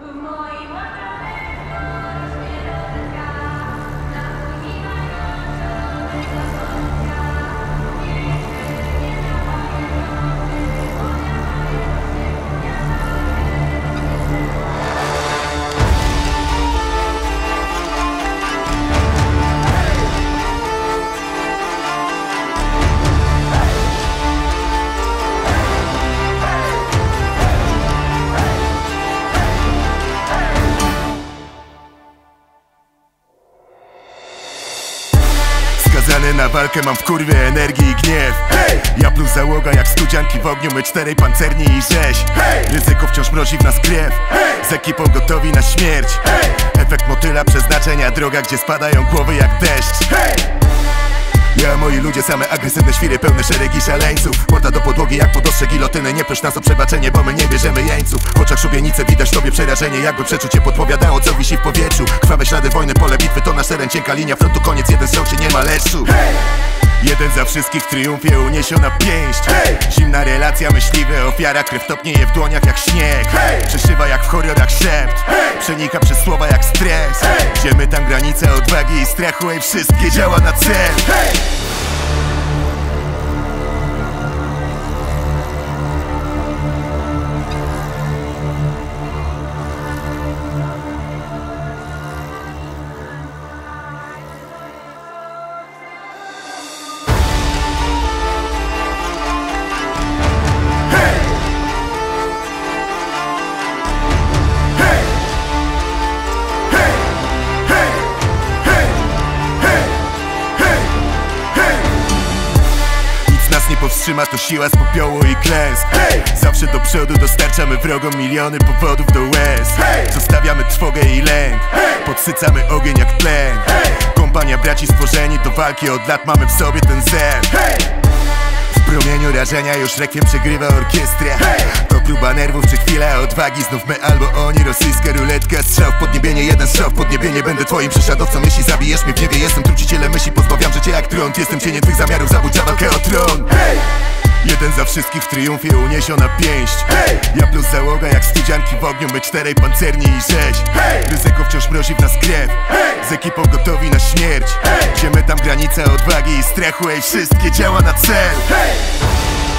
Skazany na walkę, mam w kurwie energii i gniew. Ja plus załoga jak studzianki w ogniu, my czterej pancerni i rzeź. Ryzyko wciąż mrozi w nas krew, z ekipą gotowi na śmierć. Efekt motyla przeznaczenia, droga gdzie spadają głowy jak deszcz. Ja, moi ludzie, same agresywne świry, pełne szeregi szaleńców. Morda do podłogi jak podostrze gilotyny. Nie proś nas o przebaczenie, bo my nie bierzemy jeńców. W oczach szubienice widać tobie przerażenie, jakby przeczucie podpowiadało co wisi w powietrzu. Krwawe ślady wojny, pole bitwy to nasz teren. Cienka linia frontu, koniec, jeden strzał się nie ma leszczu. Jeden za wszystkich w triumfie, uniesiona pięść. Zimna relacja, myśliwy, ofiara, krew topnieje w dłoniach jak śnieg. Przeszywa jak w horrorach szept, przenika przez słowa jak stres. Gdzie my tam granice odwagi i strachu, i wszystkie działa na cel. Nie powstrzyma to siła z popiołu i klęsk. Zawsze do przodu dostarczamy wrogom miliony powodów do łez. Zostawiamy trwogę i lęk, podsycamy ogień jak tlen. Kompania braci stworzeni do walki, od lat mamy w sobie ten zen. W promieniu rażenia już rekwiem przegrywa orkiestrę. To próba nerwów czy chwila odwagi, znów my albo oni. Rosyjska ruletka, strzał w podniebienie, jeden strzał w podniebienie. Będę twoim prześladowcą, jeśli zabijesz mnie w niebie. Jestem trucicielem myśli, pozbawiam życia jak trąd. Jestem cieniem twych zamiarów, zabójcza walkę o tron. Jeden za wszystkich w triumfie, uniesiona pięść. Ja plus załoga jak studzianki w ogniu, my czterej pancerni i rzeź. Ryzyko wciąż mrozi w nas krew, z ekipą gotowi na śmierć. Gdzie my tam granice odwagi i strachu, ej, wszystkie działa na cel.